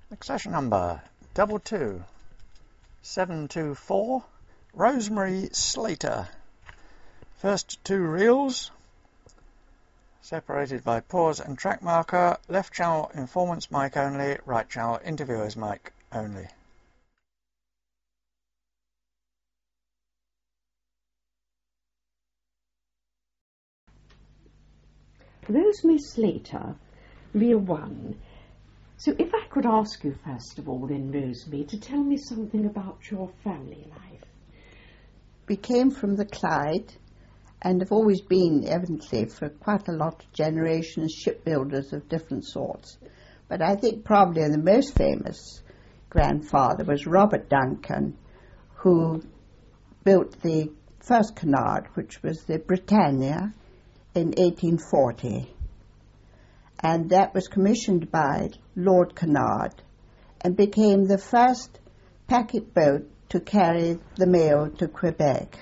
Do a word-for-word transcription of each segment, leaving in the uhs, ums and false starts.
Accession number double two seven two four, Rosemary Slater. First two reels separated by pause and track marker. Left channel informant's mic only, right channel interviewer's mic only. Rosemary Slater, reel one. So if I could ask you first of all then, Rosemary, to tell me something about your family life. We came from the Clyde and have always been, evidently, for quite a lot of generations, shipbuilders of different sorts. But I think probably the most famous grandfather was Robert Duncan, who built the first canard, which was the Britannia, in eighteen forty. And that was commissioned by Lord Canard and became the first packet boat to carry the mail to Quebec.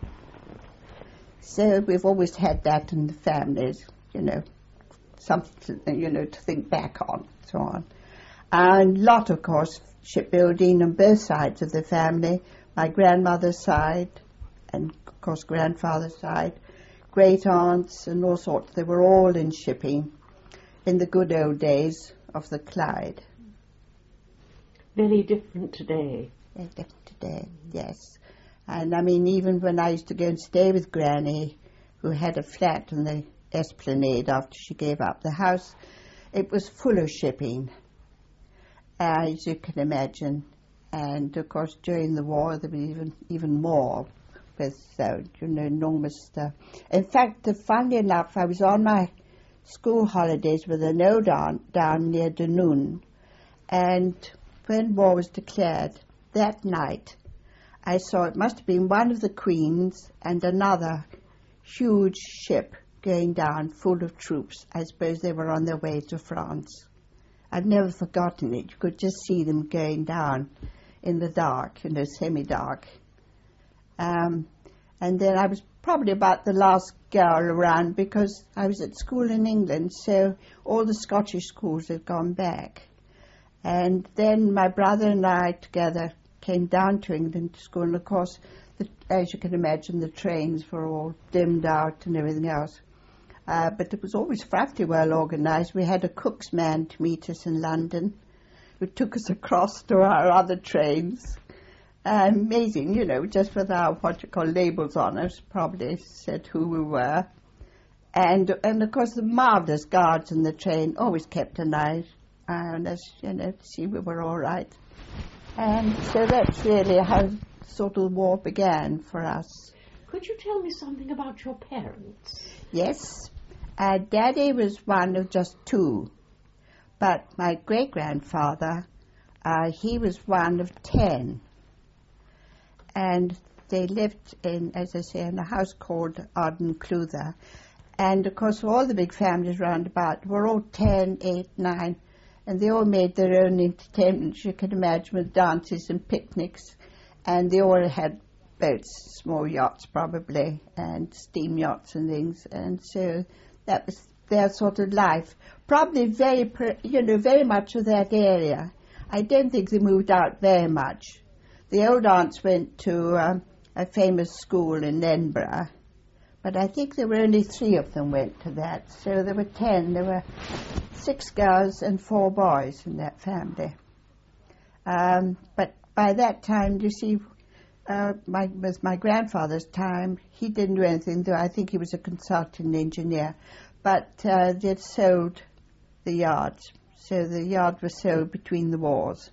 So we've always had that in the families, you know, something, you know, to think back on, so on. And a lot, of course, shipbuilding on both sides of the family, my grandmother's side and, of course, grandfather's side, great aunts and all sorts. They were all in shipping in the good old days of the Clyde. Very different today. Very different today, yes. And I mean, even when I used to go and stay with Granny, who had a flat in the Esplanade after she gave up the house, it was full of shipping, uh, as you can imagine. And of course, during the war, there was even even more with uh, you know, enormous stuff. In fact, uh, funnily enough, I was on my school holidays with an old aunt down near Dunoon, and when war was declared, that night, I saw it must have been one of the Queens and another huge ship going down full of troops. I suppose they were on their way to France. I've never forgotten it. You could just see them going down in the dark, you know, semi-dark. Um, and then I was probably about the last girl around because I was at school in England, so all the Scottish schools had gone back. And then my brother and I together came down to England to school, and of course, the, as you can imagine, the trains were all dimmed out and everything else. Uh, but it was always frightfully well organised. We had a cook's man to meet us in London, who took us across to our other trains. Uh, amazing, you know, just without what you call labels on us, probably said who we were. And, and of course, the marvellous guards in the train always kept an eye on us, you know, to see we were all right. And so that's really how sort of the war began for us. Could you tell me something about your parents? Yes. Uh, Daddy was one of just two, but my great-grandfather, uh, he was one of ten. And they lived in, as I say, in a house called Ardenclutha. And, of course, all the big families round about were all ten, eight, nine, and they all made their own entertainments, you can imagine, with dances and picnics. And they all had boats, small yachts probably, and steam yachts and things. And so that was their sort of life. Probably very, you know, very much of that area. I don't think they moved out very much. The old aunts went to um, a famous school in Edinburgh, but I think there were only three of them went to that. So there were ten. There were six girls and four boys in that family. Um, but by that time, you see, uh, my, with my grandfather's time, he didn't do anything, though I think he was a consultant engineer. But uh, they'd sold the yards. So the yard was sold between the wars.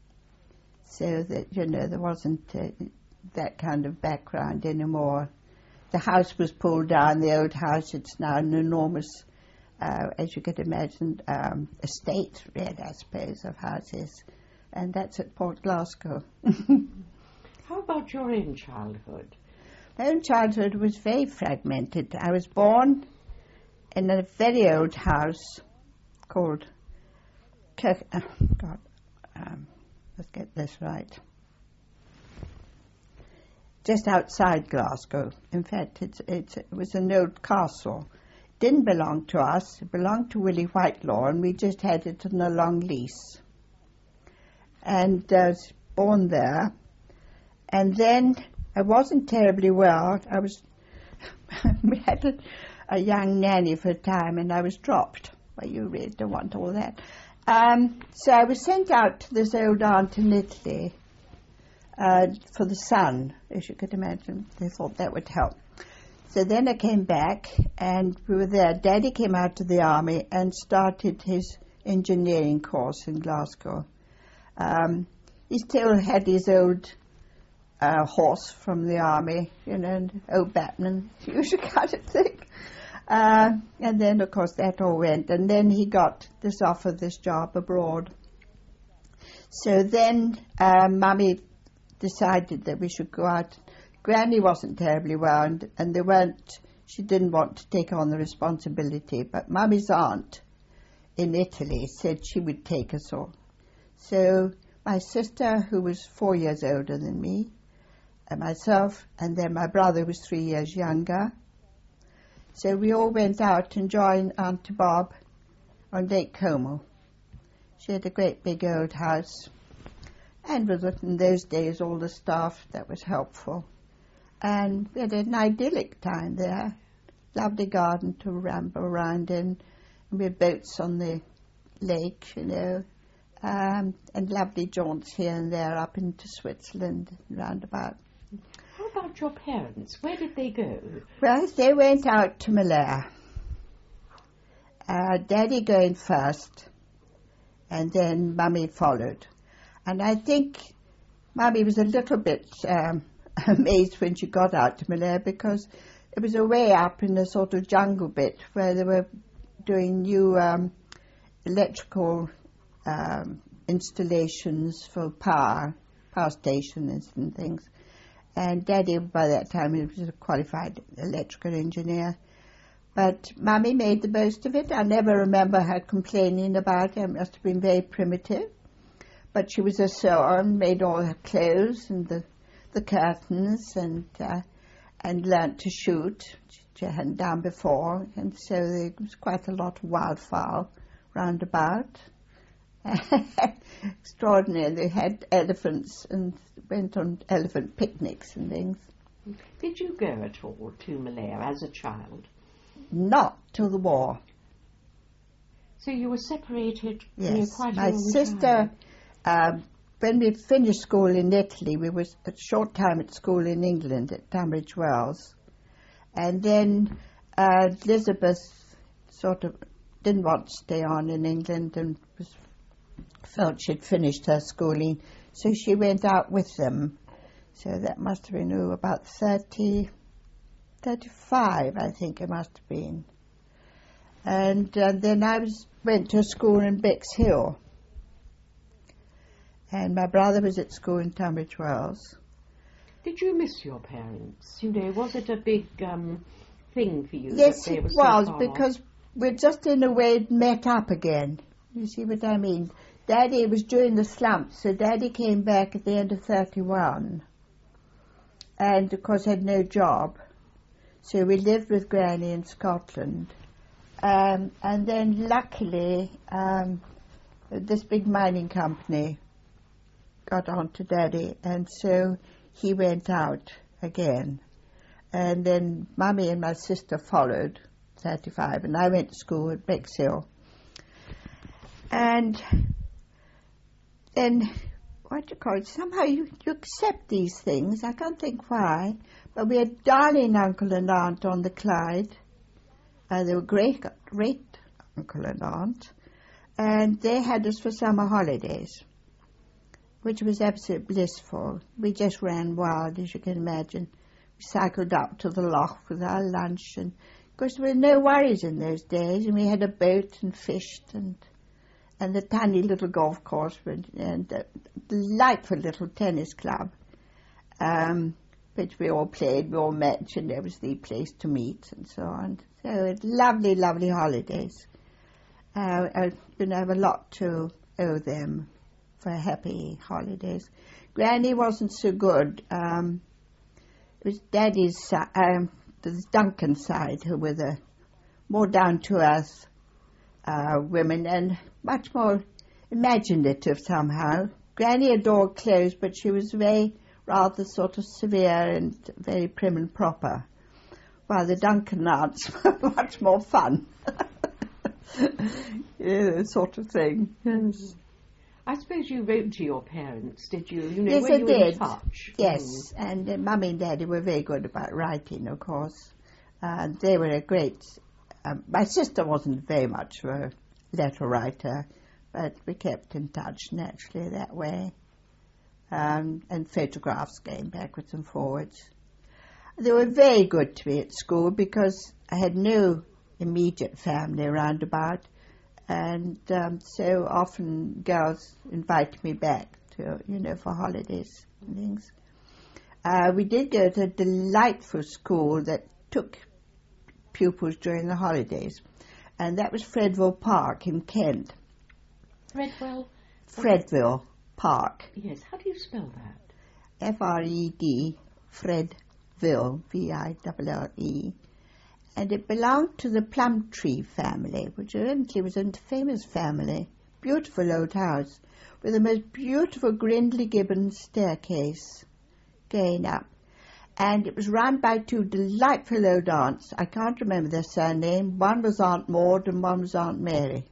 So that, you know, there wasn't uh, that kind of background anymore. The house was pulled down, the old house. It's now an enormous, uh, as you could imagine, um, estate, really, I suppose, of houses. And that's at Port Glasgow. How about your own childhood? My own childhood was very fragmented. I was born in a very old house called Kirk... Oh, God. Um, let's get this right. Just outside Glasgow. In fact, it's, it's, it was an old castle. It didn't belong to us. It belonged to Willie Whitelaw, and we just had it on a long lease. and uh, was born there. And then I wasn't terribly well. I was, we had a, a young nanny for a time, and I was dropped. Well, you really don't want all that. Um, so I was sent out to this old aunt in Italy uh, for the son, as you could imagine. They thought that would help. So then I came back, and we were there. Daddy came out to the army and started his engineering course in Glasgow. Um, he still had his old uh, horse from the army, you know, old Batman, usual kind of thing. Uh, and then, of course, that all went. And then he got this offer, this job abroad. So then uh, Mummy decided that we should go out. Granny wasn't terribly well, and, and they weren't, she didn't want to take on the responsibility. But Mummy's aunt in Italy said she would take us all. So my sister, who was four years older than me, and myself, and then my brother who was three years younger. So we all went out and joined Auntie Bob on Lake Como. She had a great big old house, and with it in those days all the staff, that was helpful. And we had an idyllic time there, lovely garden to ramble around in, and we had boats on the lake, you know, um, and lovely jaunts here and there up into Switzerland and round about. How about your parents? Where did they go? Well, they went out to Malaya. Uh, Daddy going first, and then Mummy followed. And I think Mummy was a little bit um, amazed when she got out to Malaya, because it was away up in the sort of jungle bit where they were doing new um, electrical um, installations for power, power stations and things. And Daddy, by that time, he was a qualified electrical engineer. But Mummy made the most of it. I never remember her complaining about it. It must have been very primitive. But she was a sewer and made all her clothes and the, the curtains and uh, and learnt to shoot. She hadn't done before. And so there was quite a lot of wildfowl round about. Extraordinary. They had elephants and went on elephant picnics and things. Did you go at all to Malaya as a child? Not till the war. So you were separated Yes. when you were quite a My long sister, time. um, when we finished school in Italy, we was a short time at school in England at Tunbridge Wells. And then uh, Elizabeth sort of didn't want to stay on in England and was, felt she'd finished her schooling, so she went out with them. So that must have been oh, about thirty, thirty-five, I think it must have been. And uh, then I was went to a school in Bexhill. And my brother was at school in Tunbridge Wells. Did you miss your parents? You know, was it a big um, thing for you? Yes, that they it were so was, far? because we're just in a way met up again. You see what I mean? Daddy was during the slump, so Daddy came back at the end of thirty-one. And of course had no job. So we lived with Granny in Scotland. Um, and then luckily, um, this big mining company got on to Daddy, and so he went out again. And then Mummy and my sister followed, thirty-five, and I went to school at Bexhill. And then, what do you call it, somehow you, you accept these things, I can't think why, but we had darling uncle and aunt on the Clyde. Uh, they were great, great uncle and aunt, and they had us for summer holidays, which was absolutely blissful. We just ran wild, as you can imagine. We cycled up to the loch with our lunch, and of course there were no worries in those days, and we had a boat and fished, and and the tiny little golf course, and a delightful little tennis club, um, which we all played, we all met, and there was the place to meet, and so on. So it lovely, lovely holidays. Uh, I you know, have a lot to owe them for happy holidays. Granny wasn't so good. Um, it was Daddy's side, um, the Duncan side, who were the more down-to-earth uh, women and much more imaginative somehow. Granny adored clothes, but she was very rather sort of severe and very prim and proper, while the Duncan aunts were much more fun. Yeah, sort of thing. Yes. I suppose you wrote to your parents, did you? You know, Yes, were I you did. in touch? Yes, Mm. and uh, Mummy and Daddy were very good about writing, of course. Uh, they were a great... Um, my sister wasn't very much of a letter writer, but we kept in touch naturally that way. Um, and photographs going backwards and forwards. They were very good to me at school because I had no immediate family around about, and um, so often girls invited me back to, you know, for holidays and things. Uh, we did go to a delightful school that took pupils during the holidays, and that was Fredville Park in Kent. Fredwell? Fredville Park. Yes, how do you spell that? F R E D, Fredville, V I L L E. And it belonged to the Plumtree family, which evidently was a famous family. Beautiful old house, with the most beautiful Grindley Gibbons staircase going up. And it was run by two delightful old aunts. I can't remember their surname. One was Aunt Maud and one was Aunt Mary.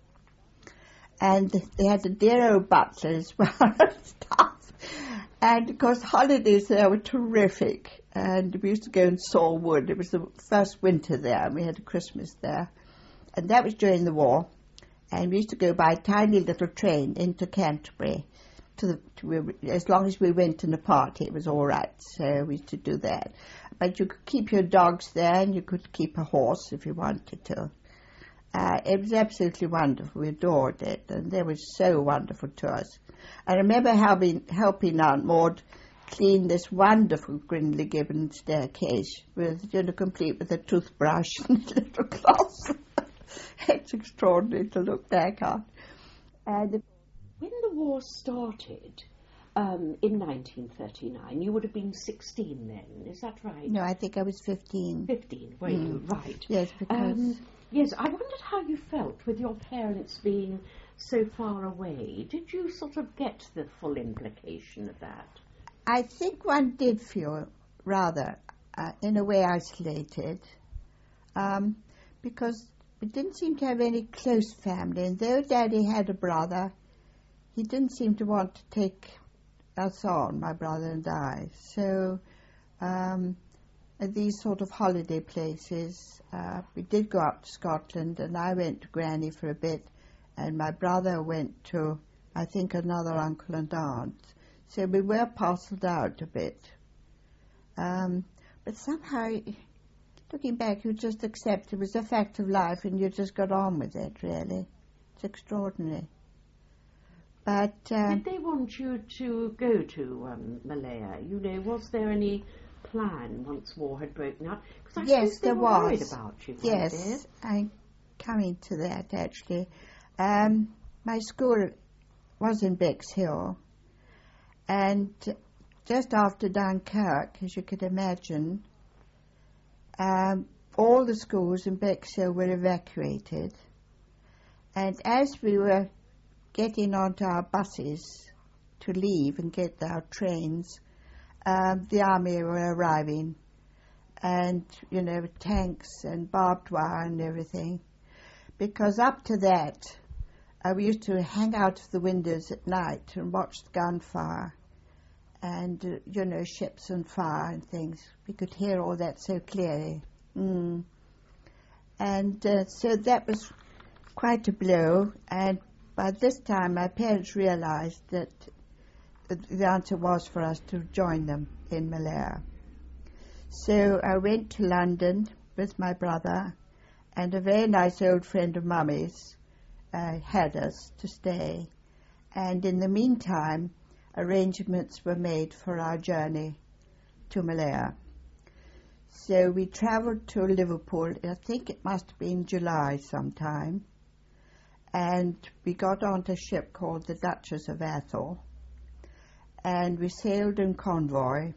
And they had a dear old butler as well and stuff. And of course, holidays there were terrific. And we used to go and saw wood. It was the first winter there, and we had a Christmas there. And that was during the war. And we used to go by a tiny little train into Canterbury. To the, to, as long as we went in a party, it was all right. So we used to do that. But you could keep your dogs there, and you could keep a horse if you wanted to. Uh, it was absolutely wonderful. We adored it, and they were so wonderful to us. I remember helping, helping Aunt Maud clean this wonderful Grindley Gibbons staircase, with, you know, complete with a toothbrush and a little cloth. It's extraordinary to look back on. And when the war started um, in nineteen thirty-nine, you would have been sixteen then, is that right? no, I think I was fifteen. fifteen, were you? Right. Yes, because Um, yes, I wondered how you felt with your parents being so far away. Did you sort of get the full implication of that? I think one did feel rather, uh, in a way, isolated, um, because we didn't seem to have any close family. And though Daddy had a brother, he didn't seem to want to take us on, my brother and I. So um, at these sort of holiday places, uh, we did go up to Scotland, and I went to Granny for a bit, and my brother went to, I think, another uncle and aunt. So we were parcelled out a bit. Um, but somehow, looking back, you just accept it was a fact of life, and you just got on with it, really. It's extraordinary. But um, Did they want you to go to um, Malaya? You know, was there any plan once war had broken out? Because I yes, suppose they there were was. worried about you. weren't Yes, I'm coming to that, actually. Um, my school was in Bexhill, and just after Dunkirk, as you could imagine, um, all the schools in Bexhill were evacuated. And as we were getting onto our buses to leave and get our trains, um, the army were arriving, and, you know, tanks and barbed wire and everything. Because up to that, uh, we used to hang out of the windows at night and watch the gunfire and, uh, you know, ships on fire and things. We could hear all that so clearly. Mm. And uh, so that was quite a blow, and by this time my parents realized that the answer was for us to join them in Malaya. So I went to London with my brother, and a very nice old friend of Mummy's uh, had us to stay. And in the meantime, arrangements were made for our journey to Malaya. So we travelled to Liverpool, I think it must have been July sometime, and we got onto a ship called the Duchess of Atholl, and we sailed in convoy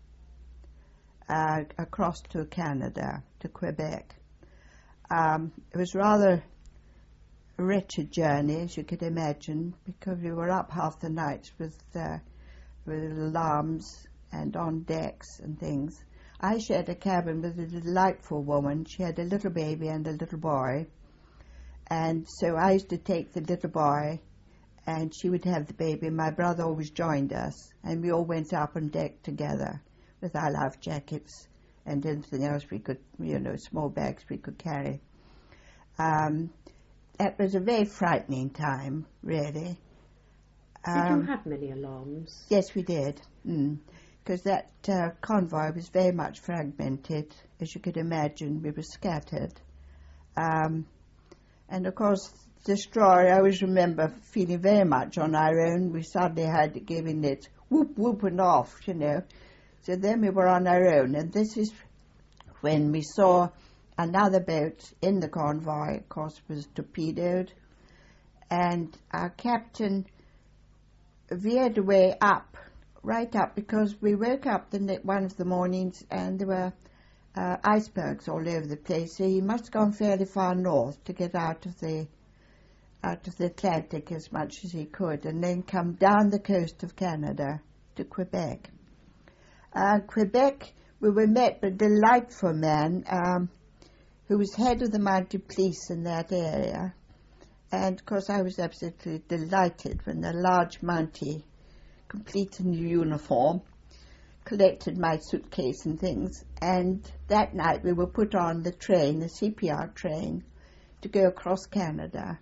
uh, across to Canada, to Quebec. Um, it was rather wretched journey, as you could imagine, because we were up half the night with, uh, with alarms and on decks and things. I shared a cabin with a delightful woman. She had a little baby and a little boy. And so I used to take the little boy, and she would have the baby. My brother always joined us, and we all went up on deck together with our life jackets and anything else we could, you know, small bags we could carry. Um, that was a very frightening time, really. Did Um, you have many alarms? Yes, we did. Because mm. that uh, convoy was very much fragmented. As you could imagine, we were scattered. Um, and of course, the destroyer, I always remember feeling very much on our own. We suddenly had given it whoop, whoop and off, you know. So then we were on our own. And this is when we saw another boat in the convoy, of course, was torpedoed. And our captain veered away up, right up, because we woke up the ne- one of the mornings and there were uh, icebergs all over the place. So he must have gone fairly far north to get out of the out of the Atlantic as much as he could, and then come down the coast of Canada to Quebec. Uh, Quebec, we were met by a delightful man um, who was head of the mounted police in that area. And, of course, I was absolutely delighted when the large Mountie, complete in uniform, collected my suitcase and things. And that night we were put on the train, the C P R train, to go across Canada,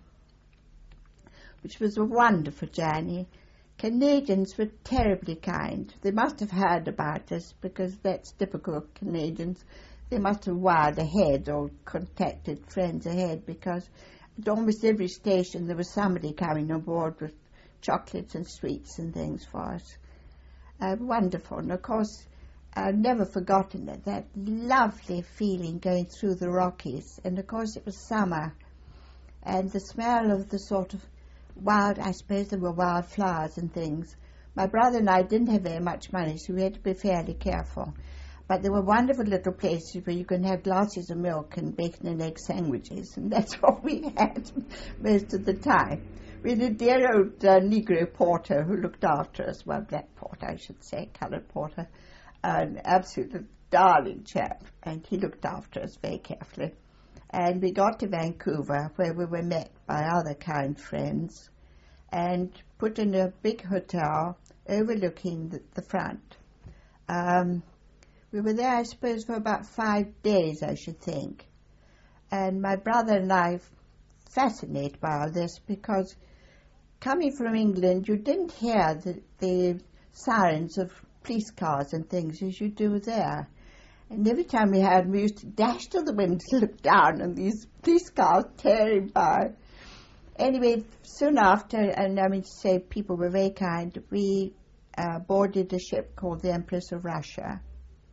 which was a wonderful journey. Canadians were terribly kind. They must have heard about us, because that's typical Canadians. They must have wired ahead or contacted friends ahead, because at almost every station there was somebody coming on board with chocolates and sweets and things for us. Uh, wonderful. And of course, I've never forgotten it, that lovely feeling going through the Rockies. And of course it was summer, and the smell of the sort of wild, I suppose there were wild flowers and things. My brother and I didn't have very much money, so we had to be fairly careful. But there were wonderful little places where you can have glasses of milk and bacon and egg sandwiches, and that's what we had most of the time. We had a dear old uh, Negro porter who looked after us, well, black porter, I should say, coloured porter, an absolute darling chap, and he looked after us very carefully. And we got to Vancouver, where we were met by other kind friends, and put in a big hotel overlooking the, the front. Um, we were there, I suppose, for about five days, I should think. And my brother and I fascinated by all this, because coming from England, you didn't hear the, the sirens of police cars and things as you do there. And every time we had, we used to dash to the window to look down, and these police cars tearing by. Anyway, soon after, and I mean to say people were very kind, we uh, boarded a ship called the Empress of Russia,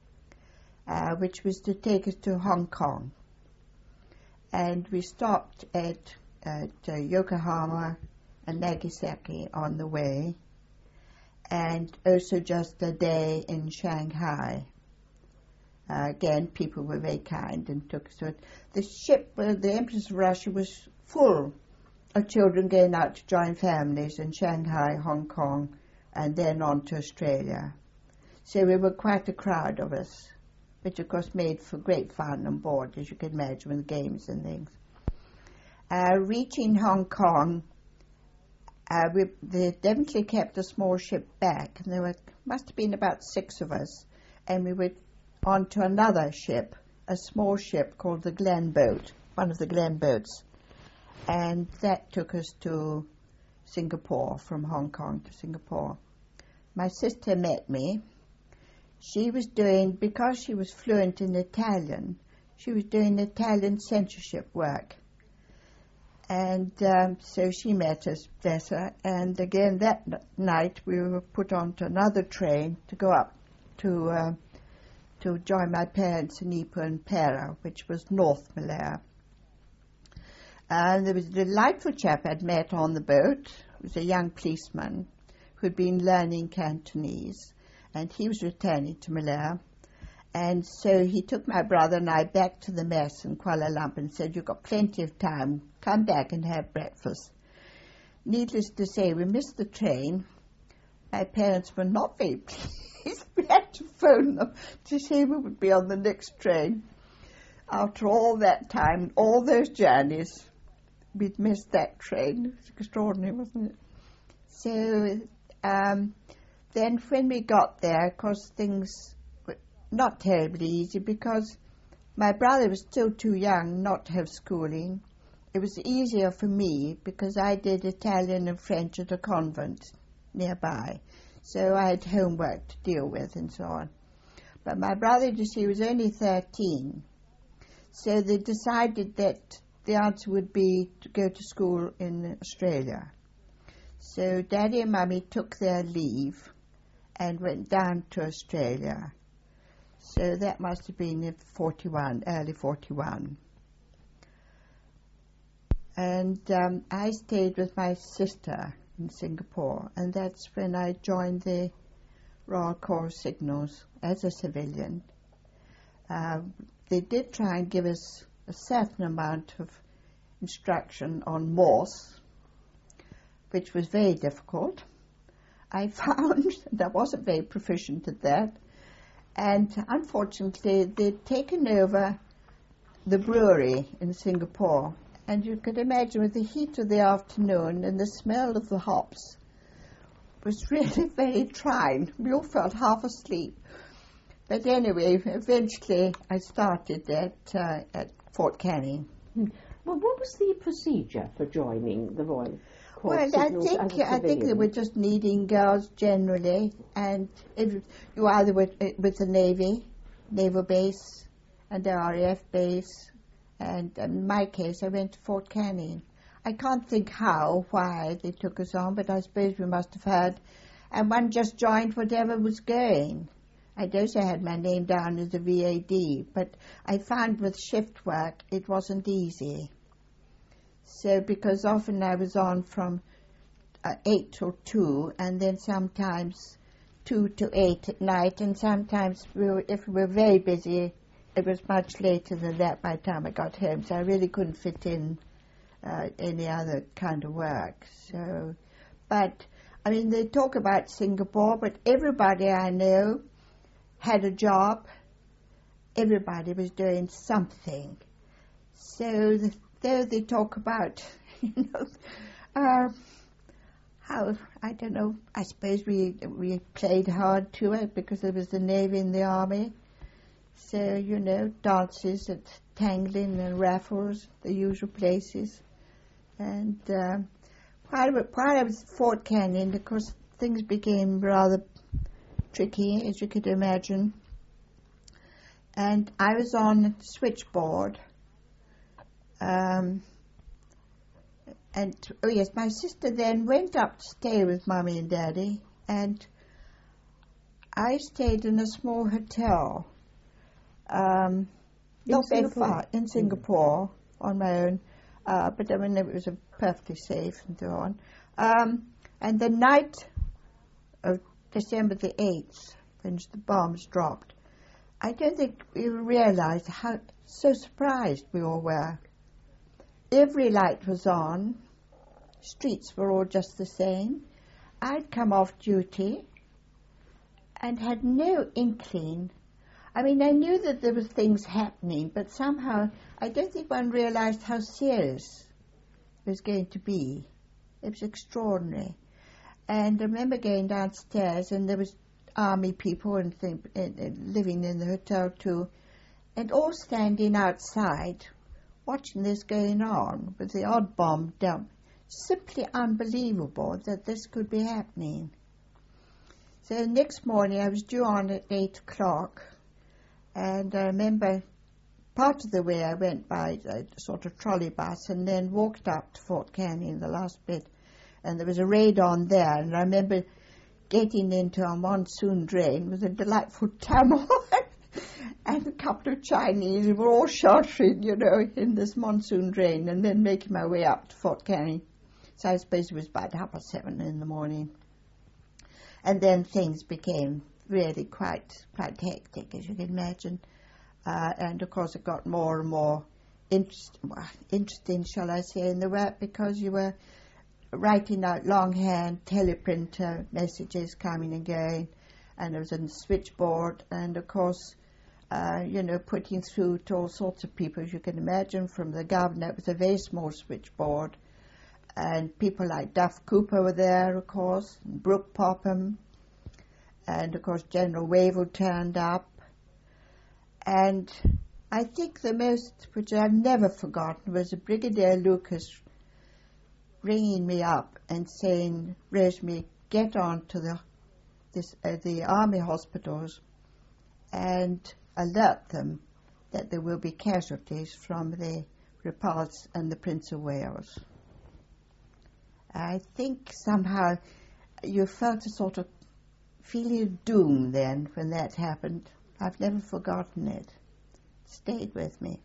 uh, which was to take us to Hong Kong. And we stopped at, at uh, Yokohama and Nagasaki on the way, and also just a day in Shanghai. Uh, again, people were very kind and took us to it. The ship, uh, the Empress of Russia, was full of children going out to join families in Shanghai, Hong Kong, and then on to Australia. So we were quite a crowd of us, which of course made for great fun on board, as you can imagine, with games and things. Uh, reaching Hong Kong, uh, we, they definitely kept a small ship back, and there were must have been about six of us, and we were onto another ship, a small ship called the Glen Boat, one of the Glen boats, and that took us to Singapore, from Hong Kong to Singapore. My sister met me. She was doing, because she was fluent in Italian, she was doing Italian censorship work. And um, so she met us, bless her, and again that n- night we were put onto another train to go up to uh, to join my parents in Ipoh and Pera, which was North Malaya. And there was a delightful chap I'd met on the boat. He was a young policeman who'd been learning Cantonese, and he was returning to Malaya. And so he took my brother and I back to the mess in Kuala Lumpur and said, "You've got plenty of time. come back and have breakfast. Needless to say, we missed the train. My parents were not very pleased. We had to phone them to say we would be on the next train. After all that time, all those journeys, we'd missed that train. It was extraordinary, wasn't it? So um, then when we got there, of course, things were not terribly easy because my brother was still too young not to have schooling. It was easier for me because I did Italian and French at a convent nearby. So I had homework to deal with and so on. But my brother, you see, was only thirteen. So they decided that the answer would be to go to school in Australia. So Daddy and Mummy took their leave and went down to Australia. So that must have been in forty-one, early forty-one. And um, I stayed with my sister in Singapore, and that's when I joined the Royal Corps Signals as a civilian. Uh, they did try and give us a certain amount of instruction on Morse, which was very difficult. I found that I wasn't very proficient at that, and unfortunately they'd taken over the brewery in Singapore. And you could imagine with the heat of the afternoon and the smell of the hops was really very trying. We all felt half asleep. But anyway, eventually I started at, uh, at Fort Canning. Hmm. Well, what was the procedure for joining the Royal Corps Well, I Signals think as a I think they civilian? were just needing girls generally, and if you either were with the Navy, Naval Base, and the R A F base. And in my case, I went to Fort Canning. I can't think how, why they took us on, but I suppose we must have heard. And one just joined whatever was going. I also had my name down as a V A D, but I found with shift work it wasn't easy. So because often I was on from uh, eight till two, and then sometimes two to eight at night, and sometimes we were, if we were very busy, it was much later than that by the time I got home, so I really couldn't fit in uh, any other kind of work. So, but, I mean, they talk about Singapore, but everybody I know had a job. Everybody was doing something. So, the, though they talk about, you know, uh, how, I don't know, I suppose we, we played hard to it because there was the Navy and the Army. So, you know, dances at Tanglin and Raffles, the usual places. And uh, while, while I was at Fort Canning, of course, things became rather tricky, as you could imagine. And I was on the switchboard. Um, and, oh yes, my sister then went up to stay with Mummy and Daddy. And I stayed in a small hotel. Um, not very far, in Singapore, mm. on my own, uh, but I mean it was a perfectly safe and so on. Um, and the night of December the eighth, when the bombs dropped, I don't think we realised how so surprised we all were. Every light was on, streets were all just the same. I'd come off duty and had no inkling. I mean, I knew that there were things happening, but somehow I don't think one realised how serious it was going to be. It was extraordinary. And I remember going downstairs, and there was army people and, thing, and, and living in the hotel too, and all standing outside, watching this going on with the odd bomb dump. Simply unbelievable that this could be happening. So the next morning I was due on at eight o'clock. And I remember part of the way I went by a sort of trolley bus and then walked up to Fort Canning, the last bit, and there was a raid on there. And I remember getting into a monsoon drain with a delightful Tamil and a couple of Chinese who were all sheltering, you know, in this monsoon drain, and then making my way up to Fort Canning. So I suppose it was about half past seven in the morning. And then things became really quite quite hectic, as you can imagine. Uh, and of course it got more and more interest, interesting, shall I say, in the work, because you were writing out longhand teleprinter messages coming and going, and it was on the switchboard, and of course, uh, you know, putting through to all sorts of people, as you can imagine, from the governor. It was a very small switchboard, and people like Duff Cooper were there, of course, and Brooke Popham, and of course General Wavell turned up. And I think the most, which I've never forgotten, was Brigadier Lucas ringing me up and saying, "Rosemary, get on to the this, uh, the army hospitals and alert them that there will be casualties from the Repulse and the Prince of Wales." I think somehow you felt a sort of feeling of doom then when that happened. I've never forgotten it. It stayed with me.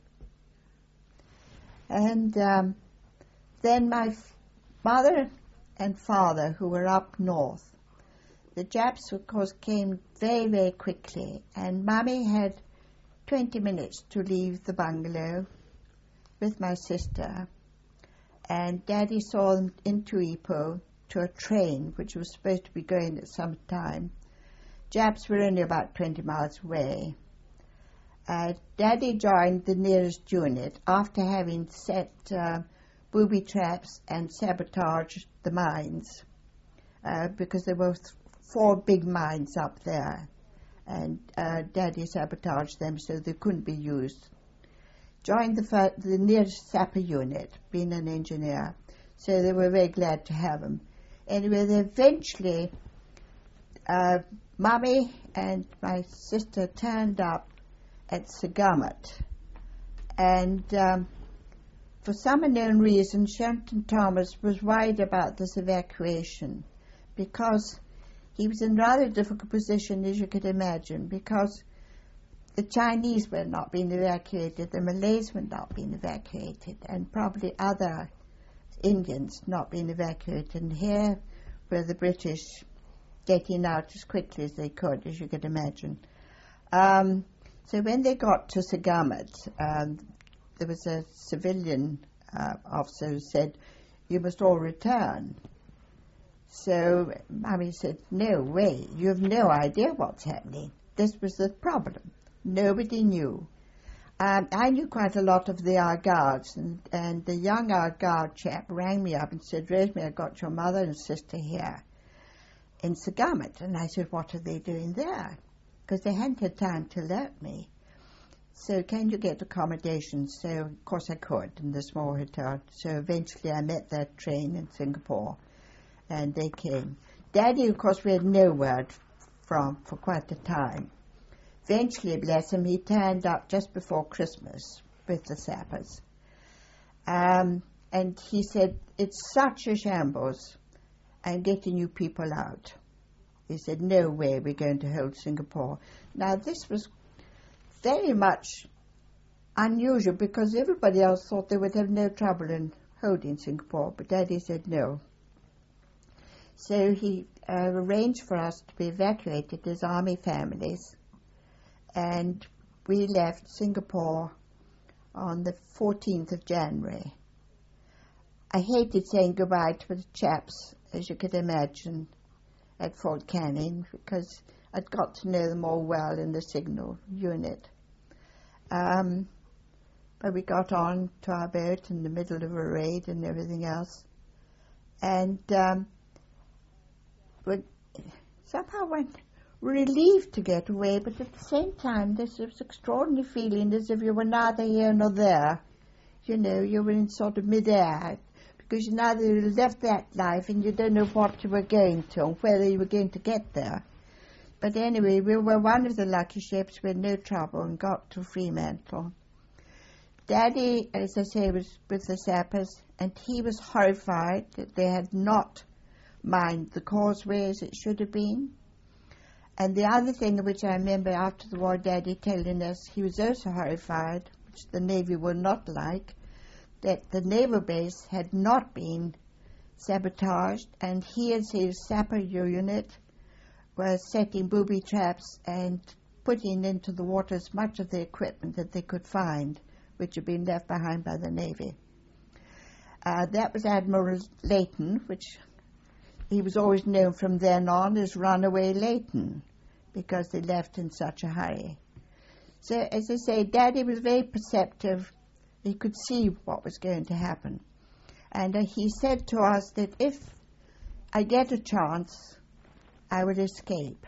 And um, then my f- mother and father, who were up north, the Japs, of course, came very, very quickly, and Mummy had twenty minutes to leave the bungalow with my sister, and Daddy saw them into Ipoh to a train which was supposed to be going at some time. Japs were only about twenty miles away. Uh, Daddy joined the nearest unit after having set uh, booby traps and sabotaged the mines, uh, because there were th- four big mines up there, and uh, Daddy sabotaged them so they couldn't be used. Joined the, fir- the nearest sapper unit, being an engineer, so they were very glad to have him. Anyway, they eventually, uh, Mummy and my sister turned up at Sagamut, and um, for some unknown reason, Shelton Thomas was worried about this evacuation, because he was in rather a difficult position, as you could imagine, because the Chinese were not being evacuated, the Malays were not being evacuated, and probably other Indians not being evacuated. And here were the British getting out as quickly as they could, as you could imagine. Um, so when they got to Sagamut, um, there was a civilian uh, officer who said, "You must all return." So Mummy said, "No way, you have no idea what's happening." This was the problem. Nobody knew. Um, I knew quite a lot of the Argards, and, and the young Argard chap rang me up and said, "Rosemary, I've got your mother and sister here in Sagamut." And I said, "What are they doing there?" Because they hadn't had time to alert me. "So can you get accommodation?" So of course I could, in the small hotel. So eventually I met that train in Singapore, and they came. Daddy, of course, we had no word from for quite a time. Eventually, bless him, he turned up just before Christmas with the sappers. Um, and he said, "It's such a shambles. I'm getting you people out." He said, "No way we're going to hold Singapore." Now, this was very much unusual, because everybody else thought they would have no trouble in holding Singapore, but Daddy said no. So he uh, arranged for us to be evacuated as army families, and we left Singapore on the fourteenth of January. I hated saying goodbye to the chaps, as you could imagine, at Fort Canning, because I'd got to know them all well in the signal unit. Um, but we got on to our boat in the middle of a raid and everything else, and um, we somehow went relieved to get away, but at the same time there's this extraordinary feeling as if you were neither here nor there. You know, you were in sort of mid-air, because you neither left that life and you don't know what you were going to, or whether you were going to get there. But anyway, we were one of the lucky ships with no trouble and got to Fremantle. Daddy, as I say, was with the sappers, and he was horrified that they had not mined the causeway as it should have been. And the other thing which I remember after the war, Daddy telling us, he was also horrified, which the Navy would not like, that the naval base had not been sabotaged, and he and his sapper unit were setting booby traps and putting into the water as much of the equipment that they could find, which had been left behind by the Navy. Uh, that was Admiral Leighton, which he was always known from then on as Runaway Leighton, because they left in such a hurry. So, as I say, Daddy was very perceptive. He could see what was going to happen. And uh, he said to us that if I get a chance, I would escape.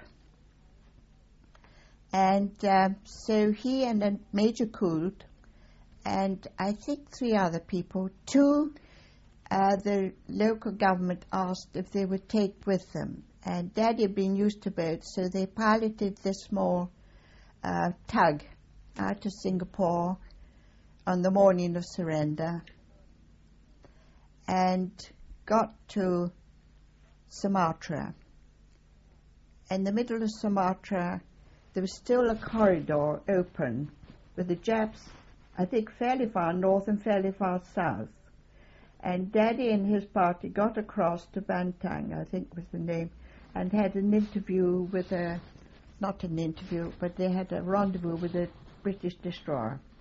And uh, so he and uh, Major Gould and I think three other people, two, uh, the local government asked if they would take with them. And Daddy had been used to boats, so they piloted this small uh, tug out of Singapore on the morning of surrender and got to Sumatra. In the middle of Sumatra, there was still a corridor open with the Japs, I think, fairly far north and fairly far south. And Daddy and his party got across to Bantang, I think was the name, and had an interview with a, not an interview, but they had a rendezvous with a British destroyer.